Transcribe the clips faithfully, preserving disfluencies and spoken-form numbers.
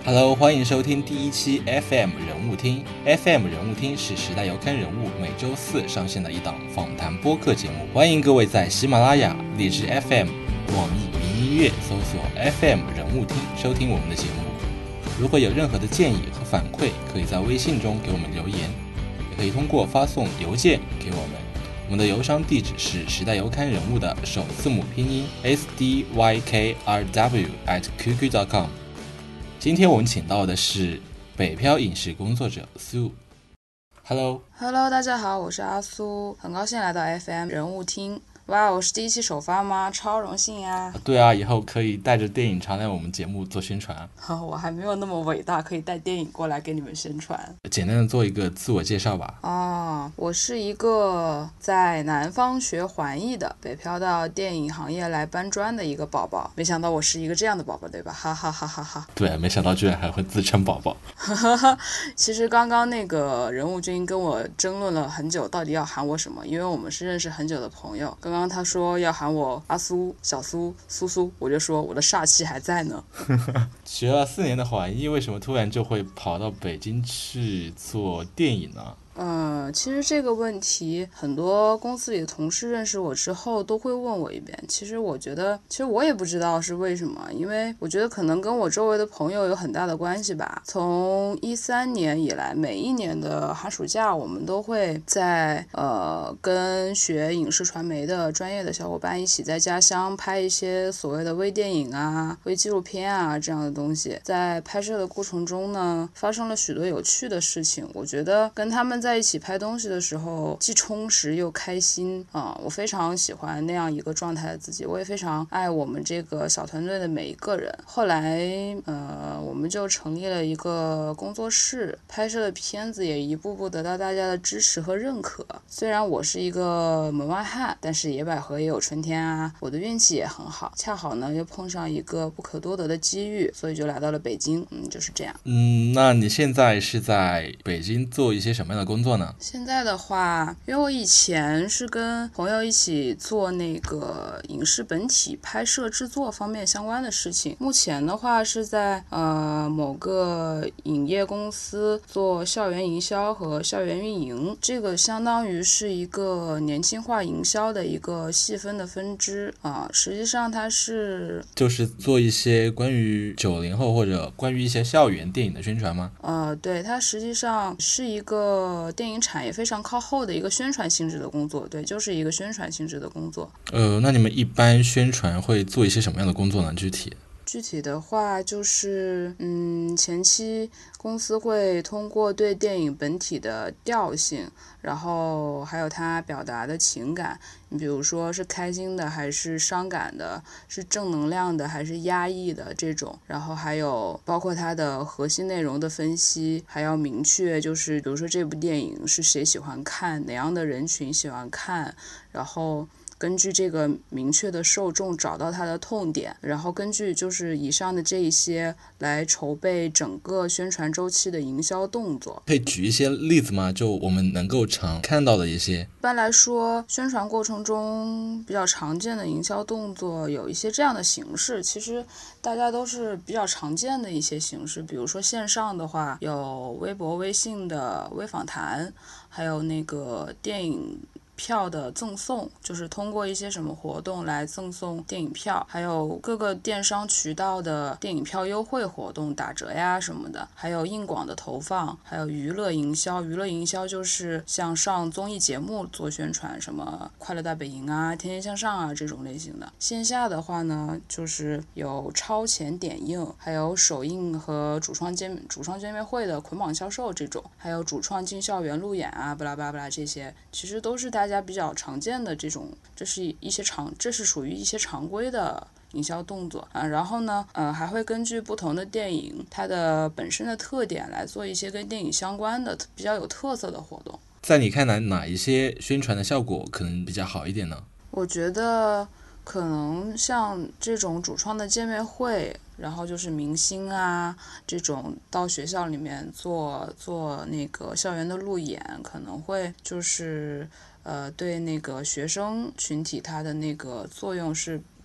Hello， 欢迎收听第一期 F M 人物听。F M 人物听是时代遥刊人物每周四上线的一档访谈播客节目，欢迎各位在喜马拉雅、荔枝 F M、网易云音乐搜索 F M 人物听收听我们的节目。如果有任何的建议和反馈，可以在微信中给我们留言，也可以通过发送邮件给我们。我们的邮箱地址是时代遥刊人物的首字母拼音 S D Y K R W at Q Q dot com。今天我们请到的是北漂影视工作者苏。Hello Hello， 大家好，我是阿苏，很高兴来到 F M 人物听。哇，我是第一期首发吗？超荣幸呀！ 对啊，以后可以带着电影常来我们节目做宣传。 我还没有那么伟大，可以带电影过来给你们宣传。 简单的做一个自我介绍吧。 哦，我是一个在南方学环艺的，北漂到电影行业来搬砖的一个宝宝。没想到我是一个这样的宝宝，对吧？哈哈哈哈哈。 对，没想到居然还会自称宝宝。 其实刚刚那个人物君跟我争论了很久，到底要喊我什么？因为我们是认识很久的朋友。刚刚他说要喊我阿苏、小苏、苏苏，我就说我的煞气还在呢。 学了四年的环艺，为什么突然就会跑到北京去做电影呢？ 嗯，其实这个问题很多公司里的同事认识我之后都会问我一遍。其实我觉得，其实我也不知道是为什么，因为我觉得可能跟我周围的朋友有很大的关系吧。从一三年以来，每一年的寒暑假，我们都会在呃跟学影视传媒的专业的小伙伴一起在家乡拍一些所谓的微电影啊、微纪录片啊这样的东西。在拍摄的过程中呢，发生了许多有趣的事情。我觉得跟他们在在一起拍东西的时候既充实又开心啊、嗯！我非常喜欢那样一个状态的自己，我也非常爱我们这个小团队的每一个人。后来呃，我们就成立了一个工作室，拍摄的片子也一步步得到大家的支持和认可。虽然我是一个门外汉，但是野百合也有春天啊，我的运气也很好，恰好呢又碰上一个不可多得的机遇，所以就来到了北京。嗯，就是这样。 嗯，那你现在是在北京做一些什么样的工作？工作呢？ 现在的话，因为我以前是跟朋友一起做那个影视本体拍摄制作方面相关的事情，目前的话是在呃某个影业公司做校园营销和校园运营，这个相当于是一个年轻化营销的一个细分的分支啊、呃，实际上它是就是做一些关于九零后或者关于一些校园电影的宣传吗？ 呃，对，它实际上是一个电影产业非常靠后的一个宣传性质的工作，对，就是一个宣传性质的工作。 呃，那你们一般宣传会做一些什么样的工作呢？具体？ 具体的话就是，嗯，前期公司会通过对电影本体的调性，然后还有它表达的情感，你比如说是开心的还是伤感的，是正能量的还是压抑的这种，然后还有包括它的核心内容的分析，还要明确就是比如说这部电影是谁喜欢看，哪样的人群喜欢看，然后根据这个明确的受众找到它的痛点，然后根据就是以上的这一些来筹备整个宣传周期的营销动作。 可以举一些例子吗？就我们能够常看到的一些。 一般来说，宣传过程中比较常见的营销动作有一些这样的形式，其实大家都是比较常见的一些形式。比如说线上的话，有微博、微信的微访谈，还有那个电影票的赠送，就是通过一些什么活动来赠送电影票，还有各个电商渠道的电影票优惠活动打折呀什么的，还有硬广的投放，还有娱乐营销。娱乐营销就是像上综艺节目做宣传，什么快乐大本营啊、天天向上啊这种类型的。线下的话呢，就是有超前点映，还有首映和主创见主创见面会的捆绑销售这种，还有主创进校园路演啊，巴拉巴拉巴拉这些，其实都是大家大家比较常见的这种，这是一些常，这是属于一些常规的营销动作啊。然后呢，呃，还会根据不同的电影它的本身的特点来做一些跟电影相关的比较有特色的活动。 在你看来，哪一些宣传的效果可能比较好一点呢？ 我觉得可能像这种主创的见面会，然后就是明星啊这种到学校里面做做那个校园的路演，可能会就是呃对那个学生群体它的那个作用是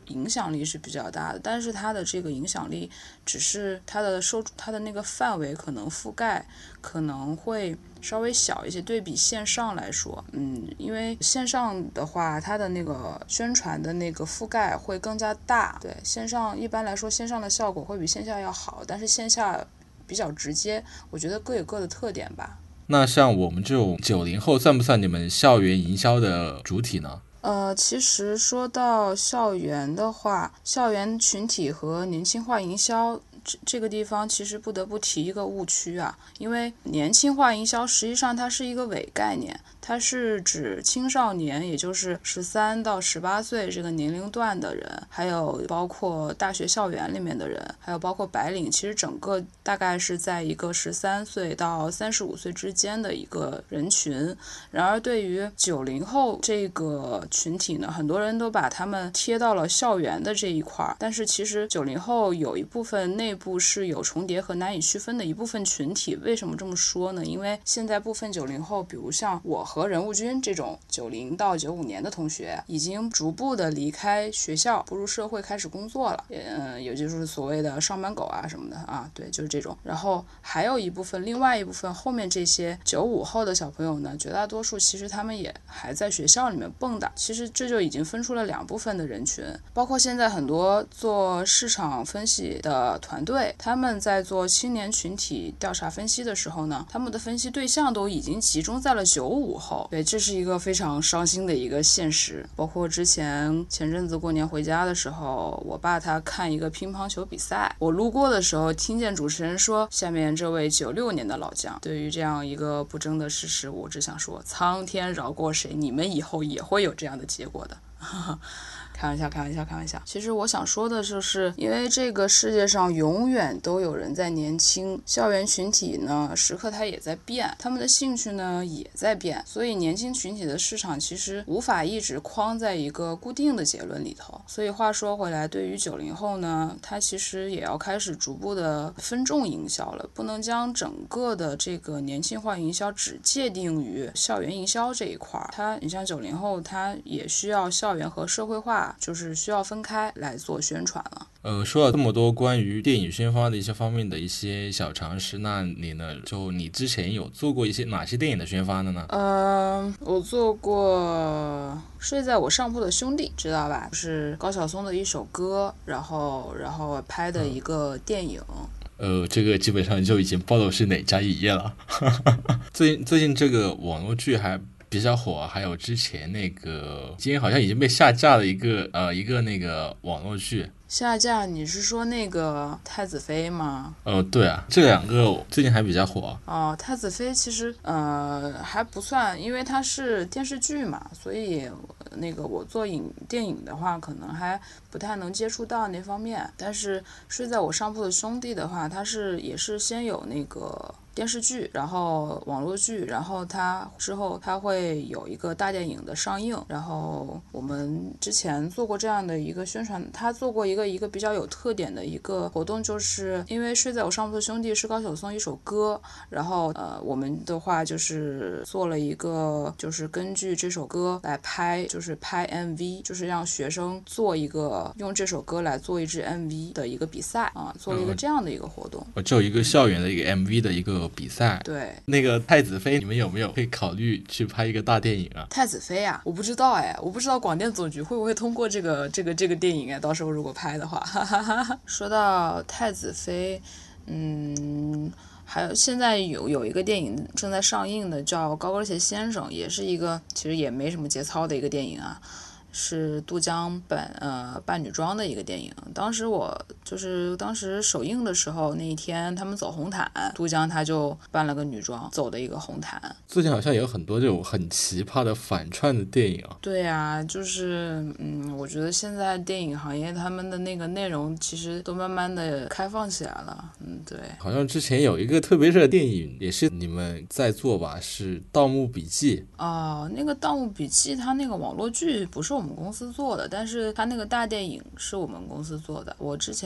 影响力是比较大的，但是它的这个影响力只是它的受它的那个范围可能覆盖可能会稍微小一些，对比线上来说，嗯，因为线上的话，它的那个宣传的那个覆盖会更加大，对，线上一般来说线上的效果会比线下要好，但是线下比较直接，我觉得各有各的特点吧。 那像我们这种九零后，算不算你们校园营销的主体呢？ 呃，其实说到校园的话，校园群体和年轻化营销这这个地方，其实不得不提一个误区啊，因为年轻化营销实际上它是一个伪概念，它是指青少年，也就是十三到十八岁这个年龄段的人，还有包括大学校园里面的人，还有包括白领，其实整个大概是在一个十三岁到三十五岁之间的一个人群。然而对于九零后这个群体呢，很多人都把他们贴到了校园的这一块，但是其实九零后有一部分内部是有重叠和难以区分的一部分群体。为什么这么说呢？因为现在部分九零后，比如像我和任务君这种九零到九五年的同学，已经逐步的离开学校，步入社会开始工作了，嗯，也就是所谓的上班狗啊什么的啊，对，就是这种。然后还有一部分，另外一部分后面这些九五后的小朋友呢，绝大多数其实他们也还在学校里面蹦跶，其实这就已经分出了两部分的人群。包括现在很多做市场分析的团队，他们在做青年群体调查分析的时候呢，他们的分析对象都已经集中在了九五后，对，这是一个非常伤心的一个现实。包括之前前阵子过年回家的时候，我爸他看一个乒乓球比赛，我路过的时候听见主持人说，下面这位九六年的老将。对于这样一个不争的事实，我只想说，苍天饶过谁，你们以后也会有这样的结果的。开玩笑开玩笑开玩笑其实我想说的就是，因为这个世界上永远都有人在年轻，校园群体呢时刻它也在变，他们的兴趣呢也在变，所以年轻群体的市场其实无法一直框在一个固定的结论里头。所以话说回来，对于九零后呢，他其实也要开始逐步的分众营销了，不能将整个的这个年轻化营销只界定于校园营销这一块。他你像九零后，他也需要校园和社会化，就是需要分开来做宣传了。 呃，说了这么多关于电影宣发的一些方面的一些小常识，那你呢？就你之前有做过一些哪些电影的宣发的呢？ 呃，我做过《睡在我上铺的兄弟》，知道吧？就是高晓松的一首歌，然后然后拍的一个电影。 嗯呃，这个基本上就已经暴露是哪家影业了。最最近这个网络剧还比较火，还有之前那个今天好像已经被下架的一个呃一个那个网络剧。 下架？你是说那个太子妃吗？ 呃，对啊，这两个最近还比较火。 哦，太子妃其实呃还不算，因为它是电视剧嘛，所以那个我做影电影的话，可能还不太能接触到那方面。但是睡在我上铺的兄弟的话，它是也是先有那个电视剧，然后网络剧，然后它之后它会有一个大电影的上映。然后我们之前做过这样的一个宣传，他做过一个一个比较有特点的一个活动，就是因为睡在我上铺的兄弟是高晓松一首歌，然后呃我们的话就是做了一个就是根据这首歌来拍，就是拍 M V， 就是让学生做一个用这首歌来做一支 M V 的一个比赛啊，做了一个这样的一个活动。 我就一个校园的一个 M V 的一个比赛。 对， 那个太子妃，你们有没有会考虑去拍一个大电影啊？ 太子妃啊，我不知道哎，我不知道广电总局会不会通过这个这个这个电影哎，到时候如果拍的话。说到太子妃，嗯。还有现在有有一个电影正在上映的，叫《高跟鞋先生》，也是一个其实也没什么节操的一个电影啊，是杜江扮呃扮女装的一个电影。当时我就是当时首映的时候，那一天他们走红毯，杜江他就扮了个女装走的一个红毯。 最近好像有很多这种很奇葩的反串的电影啊。 对啊，就是嗯，我觉得现在电影行业他们的那个内容其实都慢慢的开放起来了。嗯，对。 好像之前有一个特别热的电影也是你们在做吧，是《盗墓笔记》。 哦，那个《盗墓笔记》它那个网络剧不是我们公司做的，但是它那个大电影是我们公司做的。我之前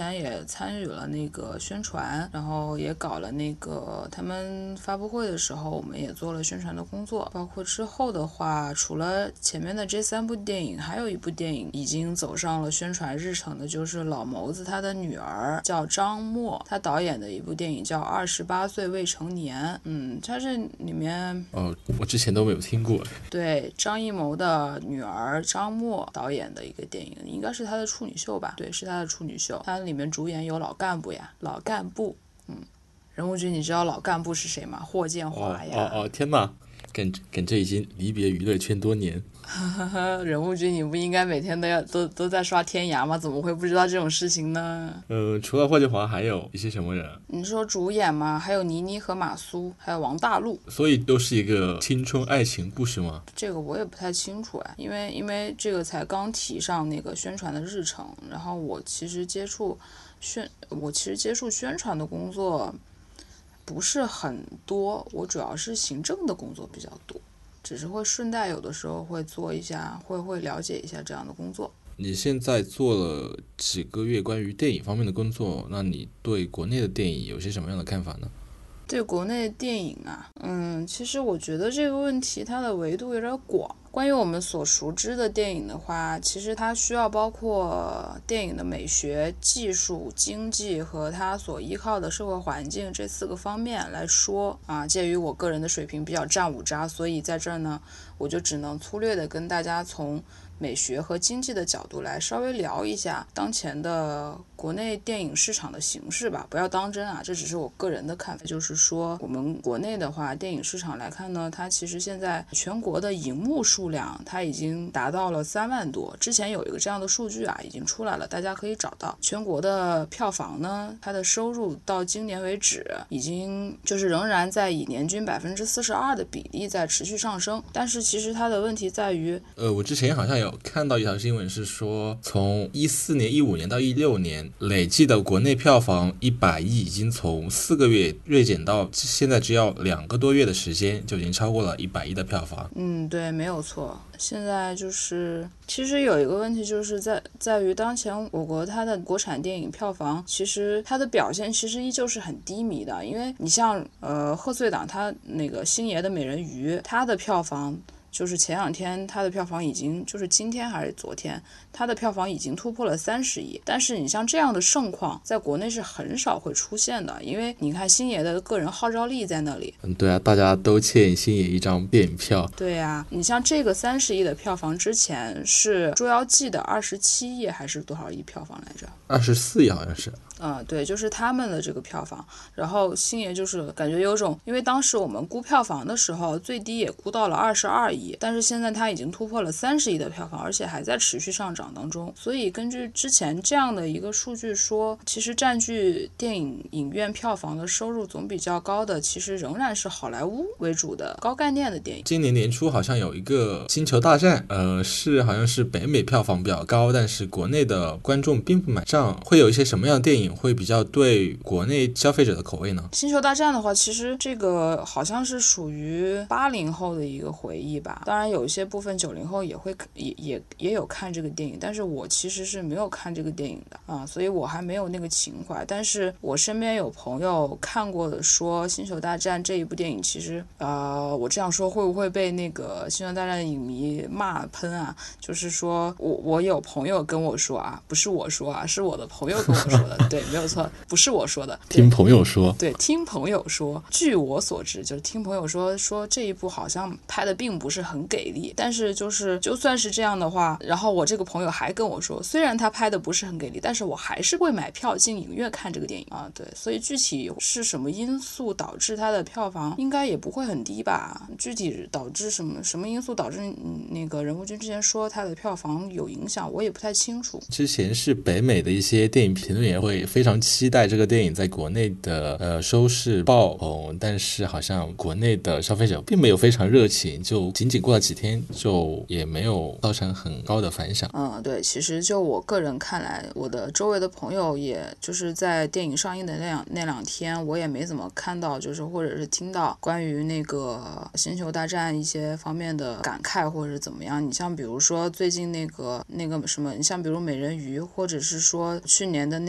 前也参与了那个宣传，然后也搞了那个他们发布会的时候，我们也做了宣传的工作。包括之后的话，除了前面的这三部电影，还有一部电影已经走上了宣传日程的，就是老谋子他的女儿叫张默，他导演的一部电影叫《二十八岁未成年》。嗯，他是里面哦，我之前都没有听过。 对，张艺谋的女儿张默导演的一个电影，应该是他的处女秀吧？对，是他的处女秀。他里面主演有老干部呀，老干部。嗯，人物君，你知道老干部是谁吗？霍建华呀。 哦哦哦，天哪，感感觉已经离别娱乐圈多年。 人物君，你不应该每天都要都都在刷天涯吗？怎么会不知道这种事情呢？ 呃，除了霍建华，还有一些什么人？ 你说主演吗？还有倪妮和马苏，还有王大陆。 所以都是一个青春爱情故事吗？ 这个我也不太清楚哎，因为因为这个才刚提上那个宣传的日程，然后我其实接触宣我其实接触宣传的工作不是很多，我主要是行政的工作比较多。只是会顺带有的时候会做一下，会会了解一下这样的工作。 你现在做了几个月关于电影方面的工作，那你对国内的电影有些什么样的看法呢？ 对国内电影啊，嗯，其实我觉得这个问题它的维度有点广。关于我们所熟知的电影的话，其实它需要包括电影的美学、技术、经济和它所依靠的社会环境这四个方面来说啊。鉴于我个人的水平比较战五渣，所以在这儿呢，我就只能粗略的跟大家从美学和经济的角度来稍微聊一下当前的国内电影市场的形势吧，不要当真啊，这只是我个人的看法。就是说我们国内的话，电影市场来看呢，它其实现在全国的荧幕数量它已经达到了三万多，之前有一个这样的数据啊已经出来了，大家可以找到。全国的票房呢，它的收入到今年为止已经就是仍然在以年均百分之四十二的比例在持续上升，但是其实它的问题在于， 呃，我之前好像有看到一条新闻是说，从一四年、一五年到一六年累计的国内票房一百亿，已经从四个月锐减到现在只要两个多月的时间，就已经超过了一百亿的票房。 嗯，对，没有错。现在就是其实有一个问题，就是在在于当前我国它的国产电影票房，其实它的表现其实依旧是很低迷的。因为你像呃贺岁档它那个星爷的美人鱼，它的票房就是前两天它的票房已经就是今天还是昨天它的票房已经突破了三十亿，但是你像这样的盛况在国内是很少会出现的，因为你看星爷的个人号召力在那里。 嗯，对啊，大家都欠星爷一张电影票。 对啊，你像这个三十亿的票房之前是《捉妖记》的二十七亿还是多少亿票房来着？ 二十四亿好像是。 嗯，对，就是他们的这个票房，然后星爷就是感觉有种，因为当时我们估票房的时候，最低也估到了二十二亿，但是现在它已经突破了三十亿的票房，而且还在持续上涨当中。所以根据之前这样的一个数据说，其实占据电影影院票房的收入总比较高的，其实仍然是好莱坞为主的高概念的电影。 今年年初好像有一个《星球大战》，呃，是好像是北美票房比较高，但是国内的观众并不买账。会有一些什么样的电影会比较对国内消费者的口味呢？ 星球大战的话，其实这个好像是属于八零后的一个回忆吧，当然有一些部分九零后也会也也也有看这个电影，但是我其实是没有看这个电影的啊，所以我还没有那个情怀。但是我身边有朋友看过的说星球大战这一部电影，其实呃我这样说会不会被那个星球大战的影迷骂喷啊？就是说我我有朋友跟我说啊，不是我说啊，是我的朋友跟我说的对，没有错，不是我说的， 听朋友说。 对，听朋友说，据我所知，就是听朋友说说这一部好像拍的并不是很给力，但是就是就算是这样的话，然后我这个朋友还跟我说，虽然他拍的不是很给力，但是我还是会买票进影院看这个电影啊。对，所以具体是什么因素导致它的票房应该也不会很低吧？具体导致什么什么因素导致嗯那个人物君之前说它的票房有影响，我也不太清楚。 之前是北美的一些电影评论员会非常期待这个电影在国内的呃收视爆红，但是好像国内的消费者并没有非常热情，就仅仅过了几天就也没有造成很高的反响。 嗯，对，其实就我个人看来，我的周围的朋友也就是在电影上映的那两那两天，我也没怎么看到，就是或者是听到关于那个星球大战一些方面的感慨或者是怎么样。你像比如说最近那个那个什么，你像比如美人鱼，或者是说去年的那个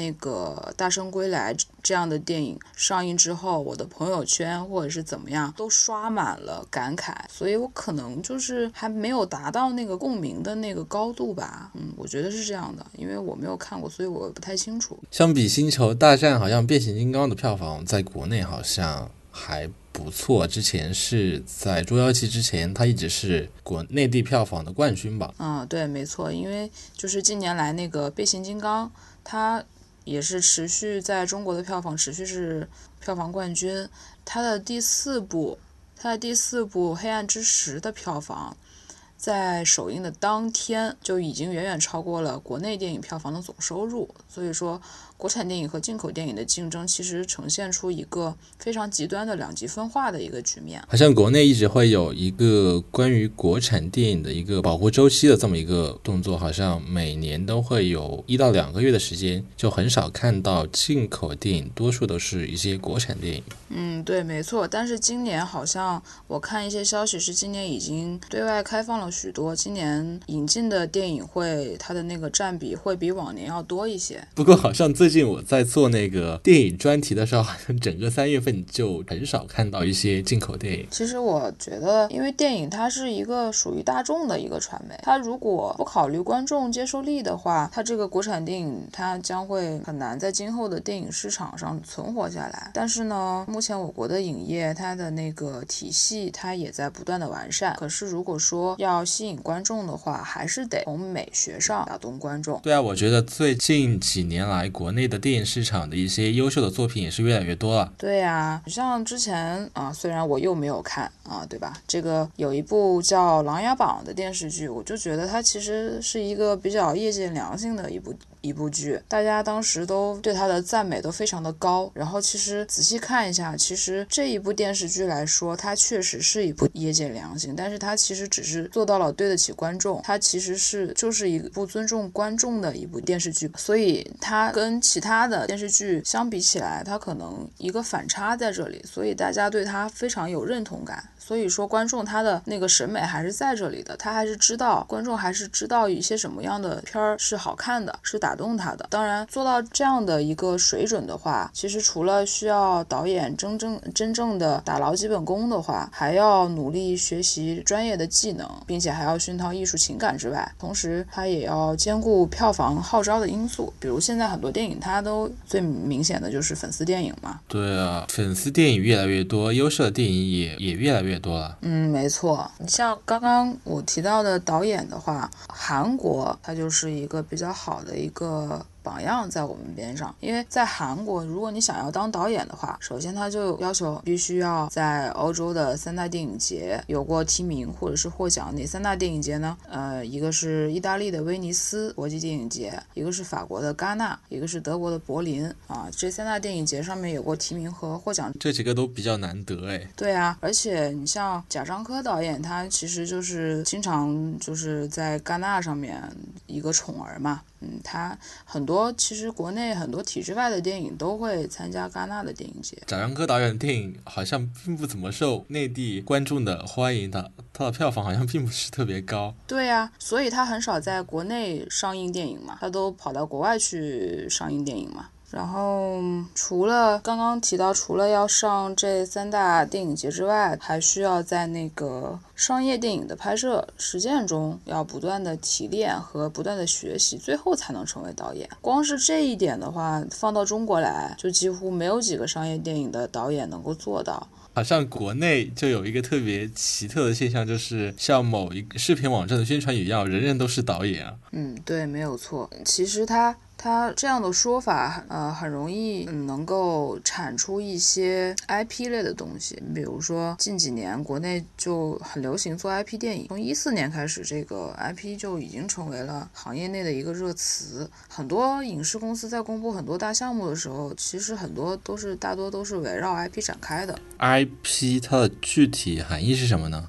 个《大圣归来》这样的电影上映之后，我的朋友圈或者是怎么样都刷满了感慨，所以我可能就是还没有达到那个共鸣的那个高度吧。嗯，我觉得是这样的，因为我没有看过，所以我不太清楚。 相比《星球大战》，好像《变形金刚》的票房在国内好像还不错，之前是在《捉妖记》之前，它一直是国内地票房的冠军吧。 嗯，对，没错，因为就是近年来那个变形金刚，它也是持续在中国的票房持续是票房冠军。它的第四部，它的第四部《黑暗之石》的票房，在首映的当天就已经远远超过了国内电影票房的总收入。所以说，国产电影和进口电影的竞争其实呈现出一个非常极端的两极分化的一个局面。 好像国内一直会有一个关于国产电影的一个保护周期的这么一个动作，好像每年都会有一到两个月的时间，就很少看到进口电影，多数都是一些国产电影。 嗯，对，没错。但是今年好像我看一些消息是今年已经对外开放了许多，今年引进的电影会它的那个占比会比往年要多一些。 不过好像最近我在做那个电影专题的时候，好像整个三月份就很少看到一些进口电影。 其实我觉得，因为电影它是一个属于大众的一个传媒，它如果不考虑观众接受力的话，它这个国产电影它将会很难在今后的电影市场上存活下来。但是呢，目前我国的影业它的那个体系它也在不断的完善，可是如果说要吸引观众的话，还是得从美学上打动观众。 对啊，我觉得最近几年来国内的电影市场的一些优秀的作品也是越来越多了。 对呀、像之前啊，虽然我又没有看啊，对吧？这个有一部叫《琅琊榜》的电视剧，我就觉得它其实是一个比较业界良心的一部一部剧，大家当时都对它的赞美都非常的高。然后其实仔细看一下，其实这一部电视剧来说，它确实是一部业界良心，但是它其实只是做到了对得起观众，它其实是就是一部尊重观众的一部电视剧，所以它跟其他的电视剧相比起来，它可能一个反差在这里，所以大家对它非常有认同感。所以说观众他的那个审美还是在这里的，他还是知道，观众还是知道一些什么样的片儿是好看的，是打动他的。当然做到这样的一个水准的话，其实除了需要导演真正真正的打牢基本功的话，还要努力学习专业的技能，并且还要熏陶艺术情感之外，同时他也要兼顾票房号召的因素。比如现在很多电影它都最明显的就是粉丝电影嘛。 对啊，粉丝电影越来越多，优秀的电影也也越来越多了。 嗯，没错。你像刚刚我提到的导演的话，韩国它就是一个比较好的一个榜样在我们边上。因为在韩国，如果你想要当导演的话，首先他就要求必须要在欧洲的三大电影节有过提名或者是获奖。哪三大电影节呢？呃，一个是意大利的威尼斯国际电影节，一个是法国的戛纳，一个是德国的柏林啊。这三大电影节上面有过提名和获奖， 这几个都比较难得哎。 对啊，而且你像贾樟柯导演，他其实就是经常就是在戛纳上面一个宠儿嘛。嗯，他很多其实国内很多体制外的电影都会参加戛纳的电影节。 贾樟柯导演的电影好像并不怎么受内地观众的欢迎的，他的票房好像并不是特别高。 对呀、所以他很少在国内上映电影嘛，他都跑到国外去上映电影嘛。然后除了刚刚提到，除了要上这三大电影节之外，还需要在那个商业电影的拍摄实践中要不断的提炼和不断的学习，最后才能成为导演。光是这一点的话，放到中国来，就几乎没有几个商业电影的导演能够做到。 好像国内就有一个特别奇特的现象，就是像某一个视频网站的宣传语一样，人人都是导演啊。 嗯，对，没有错。其实他他这样的说法，呃，很容易、嗯、能够产出一些 I P 类的东西。比如说近几年国内就很流行做 I P 电影，从一四年开始，这个 I P 就已经成为了行业内的一个热词。很多影视公司在公布很多大项目的时候，其实很多都是大多都是围绕 I P 展开的。 I P 它的具体含义是什么呢？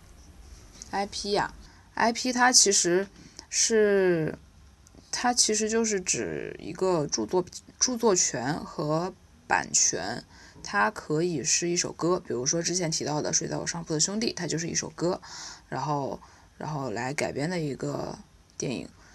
I P 呀、啊、，I P 它其实是。它其实就是指一个著作著作权和版权，它可以是一首歌，比如说之前提到的《睡在我上铺的兄弟》，它就是一首歌，然后然后来改编的一个电影。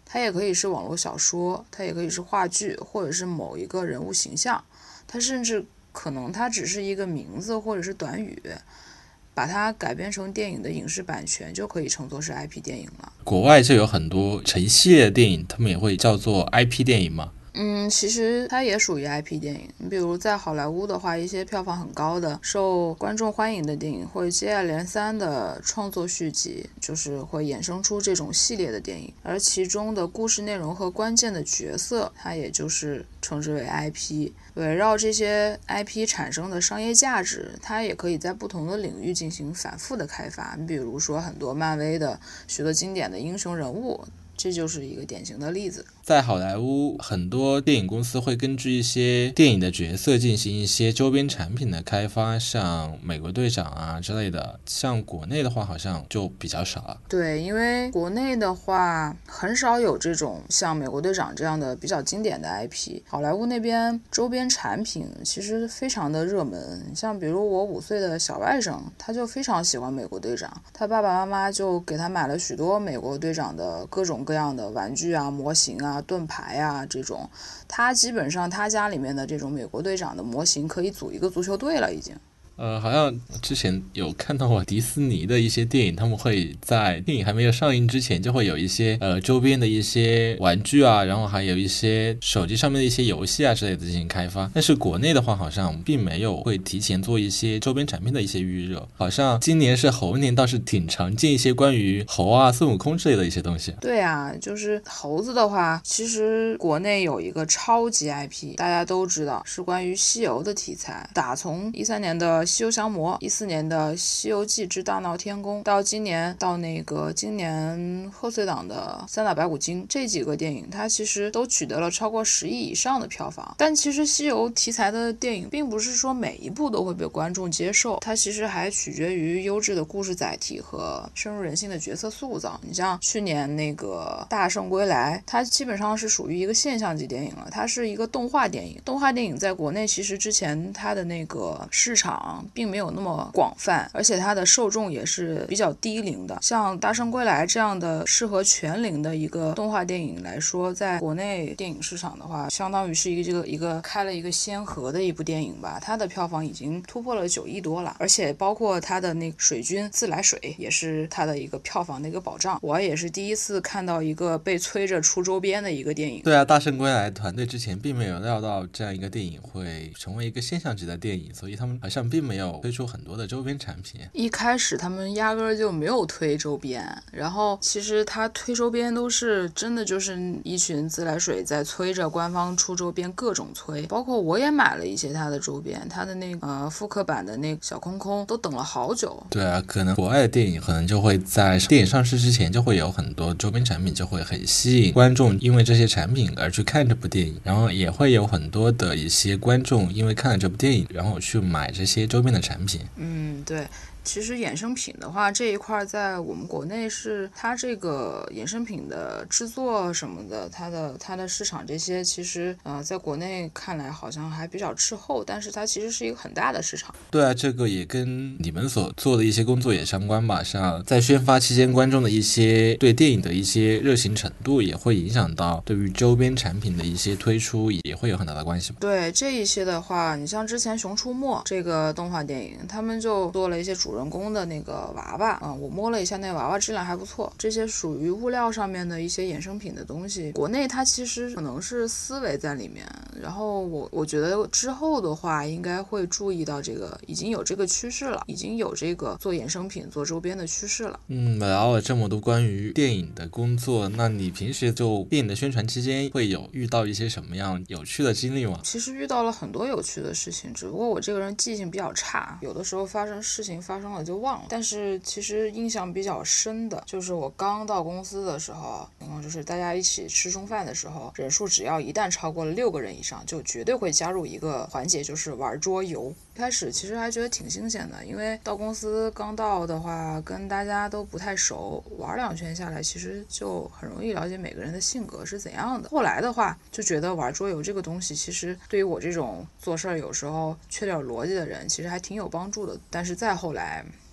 它也可以是网络小说，它也可以是话剧，或者是某一个人物形象，它甚至可能它只是一个名字或者是短语，把它改编成电影的影视版权就可以称作是 I P 电影了。 国外就有很多成系列的电影，他们也会叫做 I P 电影吗？ 嗯，其实它也属于 I P 电影。你比如在好莱坞的话，一些票房很高的、受观众欢迎的电影，会接二连三的创作续集，就是会衍生出这种系列的电影。而其中的故事内容和关键的角色，它也就是称之为 I P。围绕这些 I P 产生的商业价值，它也可以在不同的领域进行反复的开发。你比如说很多漫威的许多经典的英雄人物，这就是一个典型的例子。 在好莱坞，很多电影公司会根据一些电影的角色进行一些周边产品的开发，像美国队长啊之类的。像国内的话好像就比较少了。 对，因为国内的话很少有这种像美国队长这样的比较经典的 I P。好莱坞那边周边产品其实非常的热门，像比如我五岁的小外甥，他就非常喜欢美国队长，他爸爸妈妈就给他买了许多美国队长的各种各样的玩具啊、模型啊、盾牌啊这种。他基本上他家里面的这种美国队长的模型可以组一个足球队了已经。 呃，好像之前有看到过迪士尼的一些电影，他们会在电影还没有上映之前，就会有一些呃周边的一些玩具啊，然后还有一些手机上面的一些游戏啊之类的进行开发。但是国内的话，好像并没有会提前做一些周边产品的一些预热。好像今年是猴年，倒是挺常见一些关于猴啊、孙悟空之类的一些东西。 对啊，就是猴子的话，其实国内有一个超级 I P， 大家都知道是关于西游的题材，打从一三年的西游降魔，一四年的西游记之大闹天宫，到今年到那个今年贺岁档的三打白骨精，这几个电影它其实都取得了超过十亿以上的票房。但其实西游题材的电影并不是说每一部都会被观众接受，它其实还取决于优质的故事载体和深入人心的角色塑造。你像去年那个大圣归来，它基本上是属于一个现象级电影了，它是一个动画电影。动画电影在国内其实之前它的那个市场并没有那么广泛，而且它的受众也是比较低龄的。像大圣归来这样的适合全龄的一个动画电影来说，在国内电影市场的话，相当于是一个这个一个开了一个先河的一部电影吧。它的票房已经突破了九亿多了，而且包括它的那个水军自来水也是它的一个票房的一个保障。我也是第一次看到一个被催着出周边的一个电影。 对啊，大圣归来团队之前并没有料到这样一个电影会成为一个现象级的电影，所以他们好像并没有推出很多的周边产品。 一开始他们压根就没有推周边，然后其实他推周边都是真的就是一群自来水在催着官方出周边，各种催。包括我也买了一些他的周边，他的那个呃复刻版的那个小空空都等了好久。 对啊，可能国外的电影可能就会在电影上市之前就会有很多周边产品，就会很吸引观众，因为这些产品而去看这部电影，然后也会有很多的一些观众因为看了这部电影，然后去买这些周边的产品。 嗯，对。其实衍生品的话，这一块在我们国内是它这个衍生品的制作什么的，它的它的市场这些，其实呃在国内看来好像还比较滞后，但是它其实是一个很大的市场。 对啊，这个也跟你们所做的一些工作也相关吧，像在宣发期间，观众的一些对电影的一些热情程度，也会影响到对于周边产品的一些推出，也会有很大的关系。 对这一些的话，你像之前《熊出没》这个动画电影，他们就做了一些主人公的那个娃娃啊、嗯，我摸了一下，那个娃娃质量还不错。这些属于物料上面的一些衍生品的东西，国内它其实可能是思维在里面。然后我我觉得之后的话，应该会注意到这个，已经有这个趋势了，已经有这个做衍生品、做周边的趋势了。 嗯，聊了这么多关于电影的工作，那你平时就电影的宣传期间会有遇到一些什么样有趣的经历吗？ 其实遇到了很多有趣的事情，只不过我这个人记性比较差，有的时候发生事情发生了就忘了。但是其实印象比较深的就是我刚到公司的时候，嗯，就是大家一起吃中饭的时候，人数只要一旦超过了六个人以上，就绝对会加入一个环节，就是玩桌游。一开始其实还觉得挺新鲜的，因为到公司刚到的话，跟大家都不太熟，玩两圈下来，其实就很容易了解每个人的性格是怎样的。后来的话，就觉得玩桌游这个东西，其实对于我这种做事儿有时候缺点逻辑的人，其实还挺有帮助的。但是再后来，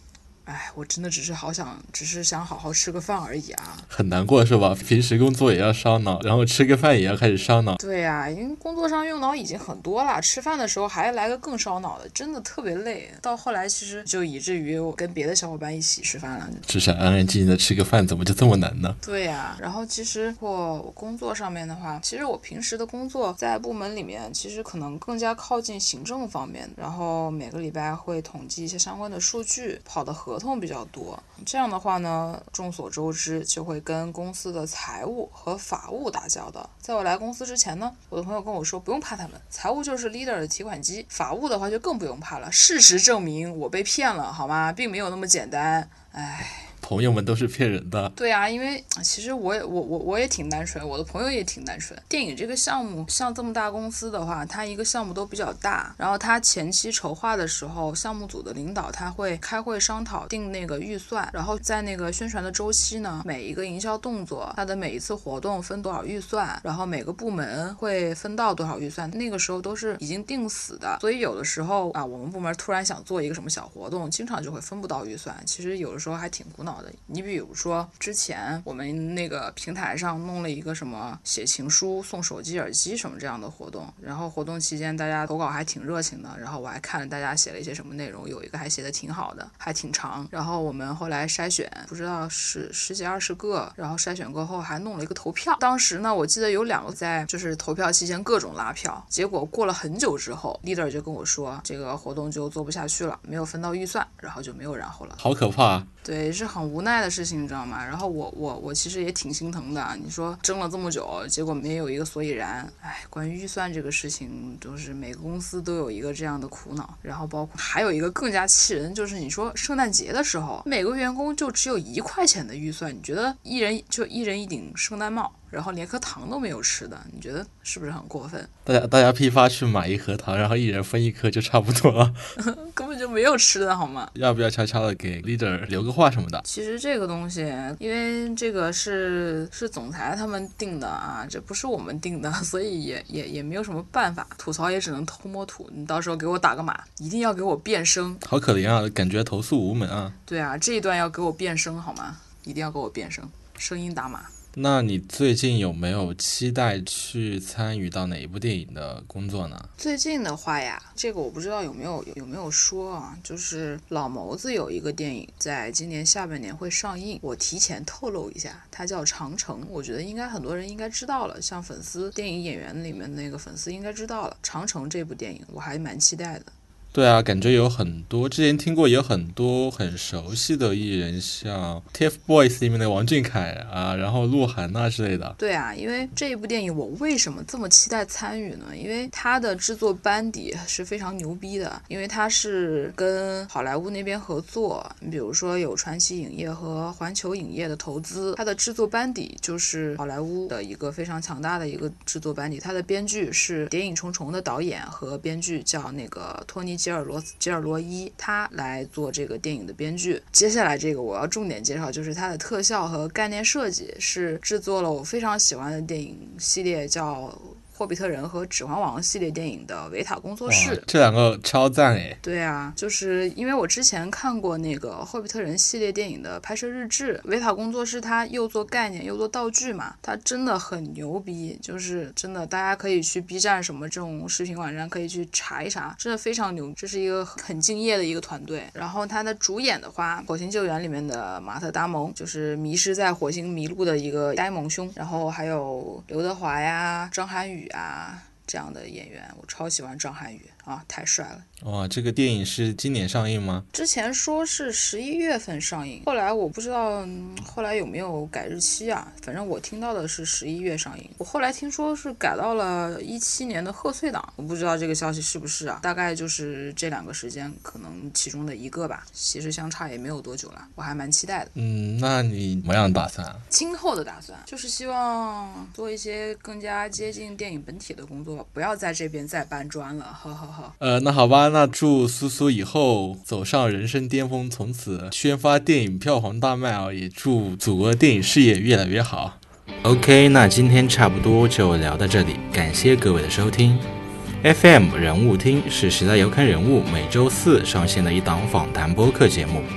哎，我真的只是好想，只是想好好吃个饭而已啊。 很难过是吧？平时工作也要烧脑，然后吃个饭也要开始烧脑。 对呀、啊，因为工作上用脑已经很多了，吃饭的时候还来个更烧脑的，真的特别累。到后来其实就以至于我跟别的小伙伴一起吃饭了。 只想安安静静的吃个饭，怎么就这么难呢？ 对呀、啊，然后其实或我工作上面的话，其实我平时的工作在部门里面，其实可能更加靠近行政方面，然后每个礼拜会统计一些相关的数据，跑的合同比较多。这样的话呢，众所周知就会跟公司的财务和法务打交道。在我来公司之前呢，我的朋友跟我说不用怕他们，财务就是 leader 的提款机，法务的话就更不用怕了。事实证明我被骗了，好吗？并没有那么简单，唉。 朋友们都是骗人的。 对啊，因为其实我也我我我也挺单纯，我的朋友也挺单纯。电影这个项目，像这么大公司的话，它一个项目都比较大，然后它前期筹划的时候，项目组的领导他会开会商讨定那个预算，然后在那个宣传的周期呢，每一个营销动作，它的每一次活动分多少预算，然后每个部门会分到多少预算，那个时候都是已经定死的。所以有的时候啊，我们部门突然想做一个什么小活动，经常就会分不到预算。其实有的时候还挺苦恼的。你比如说之前我们那个平台上弄了一个什么写情书送手机耳机什么这样的活动，然后活动期间大家投稿还挺热情的，然后我还看了大家写了一些什么内容，有一个还写的挺好的，还挺长，然后我们后来筛选不知道是十几二十个，然后筛选过后还弄了一个投票。当时呢我记得有两个在就是投票期间各种拉票，结果过了很久之后 leader 就跟我说这个活动就做不下去了，没有分到预算，然后就没有然后了。 好可怕啊。 对，是很无奈的事情，你知道吗？然后我我我其实也挺心疼的。你说争了这么久，结果没有一个所以然。哎，关于预算这个事情，就是每个公司都有一个这样的苦恼。然后包括还有一个更加气人，就是你说圣诞节的时候，每个员工就只有一块钱的预算，你觉得一人就一人一顶圣诞帽，然后连颗糖都没有吃的，你觉得是不是很过分？ 大家大家批发去买一盒糖，然后一人分一颗就差不多了。 根本就没有吃的好吗？ 要不要悄悄的给 leader 留个话什么的？ 其实这个东西，因为这个是是总裁他们定的啊，这不是我们定的，所以也也也没有什么办法，吐槽也只能偷摸吐。你到时候给我打个码，一定要给我变声。 好可怜啊，感觉投诉无门啊。 对啊，这一段要给我变声好吗？一定要给我变声，声音打码。 那你最近有没有期待去参与到哪一部电影的工作呢？ 最近的话呀，这个我不知道有没有有没有说啊，就是老谋子有一个电影在今年下半年会上映，我提前透露一下，它叫长城，我觉得应该很多人应该知道了，像粉丝电影演员里面那个粉丝应该知道了，长城这部电影我还蛮期待的。 对啊，感觉有很多之前听过，也有很多很熟悉的艺人，像 T F BOYS 里面的王俊凯啊，然后鹿晗啊之类的。 对啊，因为这一部电影我为什么这么期待参与呢？因为它的制作班底是非常牛逼的，因为它是跟好莱坞那边合作，比如说有传奇影业和环球影业的投资，它的制作班底就是好莱坞的一个非常强大的一个制作班底，它的编剧是《谍影重重》的导演和编剧叫那个托尼吉尔罗吉尔罗伊，他来做这个电影的编剧。接下来这个我要重点介绍，就是它的特效和概念设计是制作了我非常喜欢的电影系列叫霍比特人和指环王系列电影的维塔工作室。 这两个超赞诶。 对啊，就是因为我之前看过那个霍比特人系列电影的拍摄日志，维塔工作室它又做概念又做道具嘛，它真的很牛逼，就是真的大家可以去 B 站什么这种视频网站可以去查一查，真的非常牛，这是一个很敬业的一个团队。然后它的主演的话，火星救援里面的马特达蒙就是迷失在火星迷路的一个呆萌兄，然后还有刘德华呀、张涵予啊这样的演员，我超喜欢张涵予啊，太帅了。 哇，这个电影是今年上映吗？ 之前说是十一月份上映，后来我不知道、嗯、后来有没有改日期啊，反正我听到的是十一月上映，我后来听说是改到了一七年的贺岁档，我不知道这个消息是不是啊，大概就是这两个时间可能其中的一个吧，其实相差也没有多久了，我还蛮期待的。 嗯，那你怎么样打算？ 今后的打算就是希望做一些更加接近电影本体的工作，不要在这边再搬砖了，呵呵呵。 呃，那好吧，那祝苏苏以后走上人生巅峰，从此宣发电影票房大卖啊！也祝祖国的电影事业越来越好。OK， 那今天差不多就聊到这里，感谢各位的收听。F M 人物听是时代周刊人物每周四上线的一档访谈播客节目。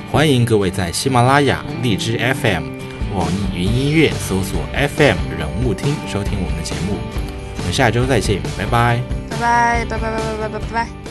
欢迎各位在喜马拉雅、荔枝 F M、网易云音乐搜索 F M 人物听收听我们的节目。我们下周再见，拜拜， 拜拜拜拜拜拜拜拜拜。